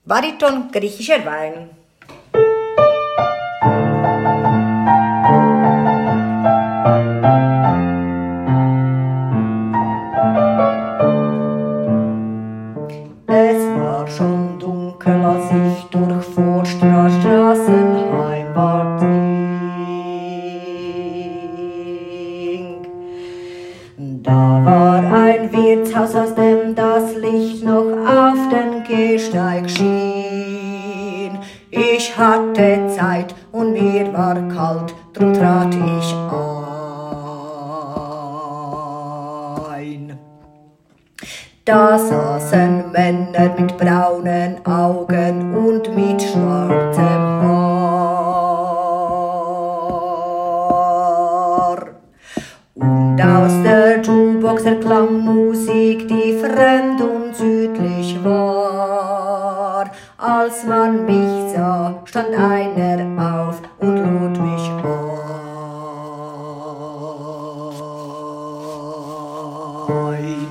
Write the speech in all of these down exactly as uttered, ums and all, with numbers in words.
Bariton griechischer Wein. Es war schon dunkel, als ich durch Forststraßen heimwärts ging. Da war ein Wirtshaus, aus dem das Licht noch auf den Gehsteig schien. Ich hatte Zeit und mir war kalt, drum trat ich ein. Da saßen Männer mit braunen Augen und mit schwarzem Haar. Und aus der Jukebox erklang Musik, die fremd und südlich war. Als man mich sah, stand einer auf und lud mich ein.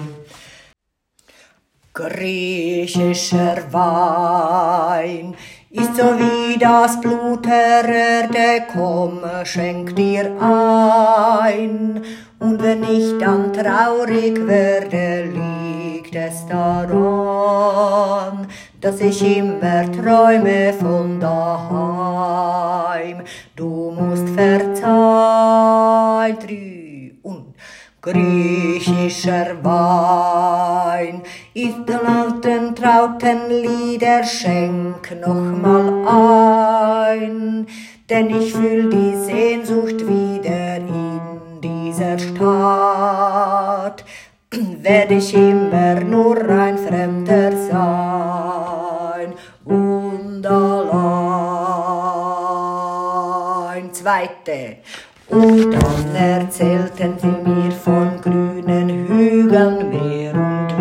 Griechischer Wein ist so wie das Blut der Erde, komm, schenk dir ein. Und wenn ich dann traurig werde, liegt es daran, dass ich immer träume von daheim. Du musst verzeihen, drei und griechischer Wein ist der alten trauten Lieder, schenk noch mal ein, denn ich fühl die Sehnsucht wieder in dieser Stadt. Werd ich immer nur ein Fremder sein und allein. Zweite. Und dann erzählten sie mir von grünen Hügeln, Meer und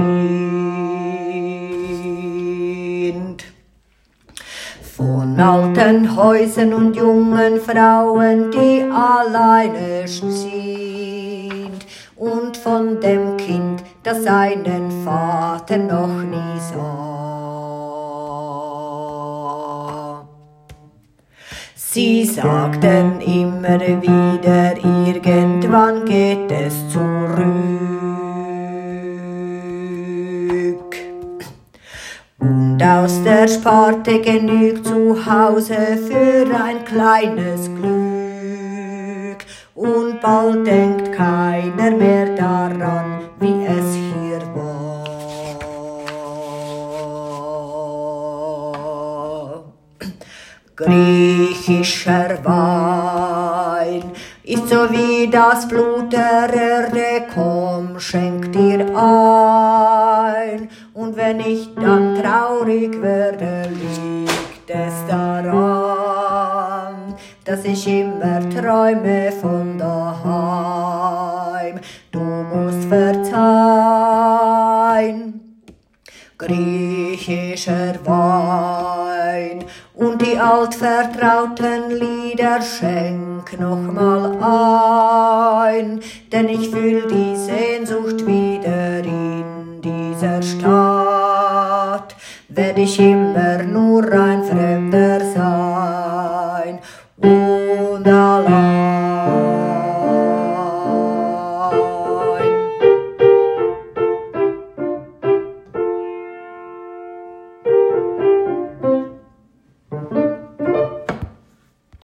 Wind, von alten Häusern und jungen Frauen, die alleine sind, und von dem Kind, das seinen Vater noch nie sah. Sie sagten immer wieder, irgendwann geht es zurück. Und aus der Sparte genügt zu Hause für ein kleines Glück. Und bald denkt keiner mehr daran, wie es hier war. Griechischer Wein ist so wie das Blut der Erde, komm, schenk dir ein. Und wenn ich dann traurig werde, liegt es daran, dass ich immer träume von daheim. Du musst verzeihen, griechischer Wein, und die altvertrauten Lieder schenk noch mal ein, denn ich fühl die Sehnsucht wieder in dieser Stadt. Werd ich immer nur ein Fremder